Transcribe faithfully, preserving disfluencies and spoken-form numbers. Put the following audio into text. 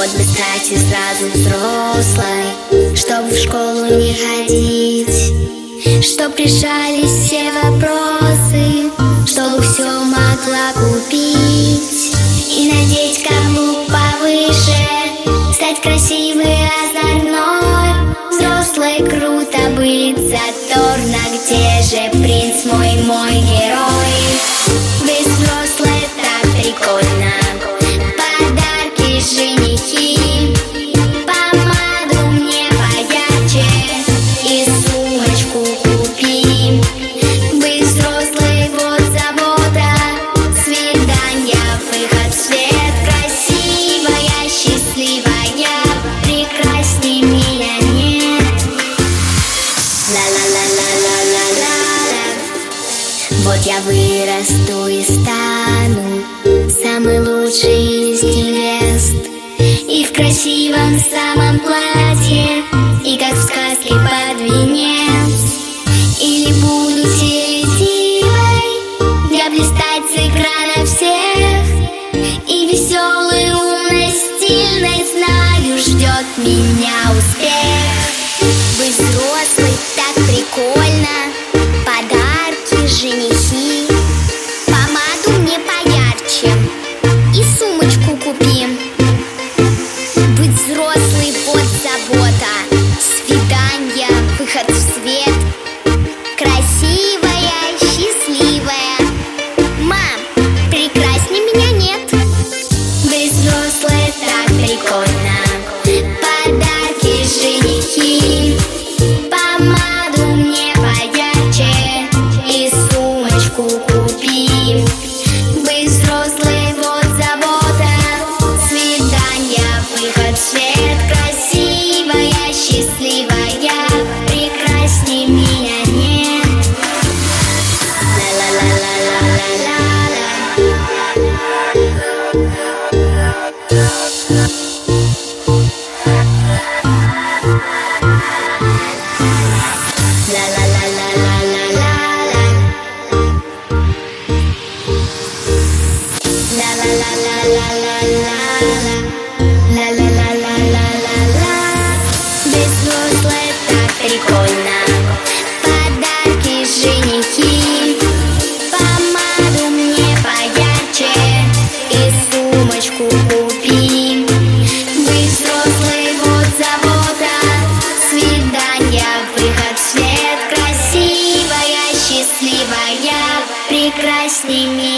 год бы стать и сразу взрослой, чтоб в школу не ходить, чтоб решались все вопросы, чтобы все могла купить и надеть каблук повыше, стать красивой, озорной, взрослой, круто быть задорно. Где же принц мой, мой герой? Быть взрослой так прикольно. Подарки, женихи, помаду мне поярче и сумочку купи. Быть взрослой, вот забота, свидания, выход в свет. Красивая, счастливая, прекрасней меня нет. Ла-ла-ла-ла-ла-ла-ла. Вот я вырасту и стану самый лучший из невест, и в красивом самом платье, и как в сказке под венец. Или буду теледивой, я блистать с экрана всех, и веселой, умной, стильной, знаю, ждет меня успех. Быть взрослой так прикольно. Подарки, женихи, помаду мне поярче и сумочку купим. Быть взрослой, вот забота, свидания, выход в свет. Красивая, счастливая, мам, прекрасней меня нет. Быть взрослой так прикольно. Подарки, женихи, помаду мне поярче и сумочку купи. Быть взрослой, вот забота, свидания, выход в свет. Красивая, счастливая, прекрасней меня нет. Ла-ла-ла-ла-ла-ла-ла. Быть взрослой так прикольно. Подарки, женихи, помаду мне поярче и сумочку купи. Быть взрослой, вот забота, свидания, выход в свет. Красивая, счастливая, прекрасней меня.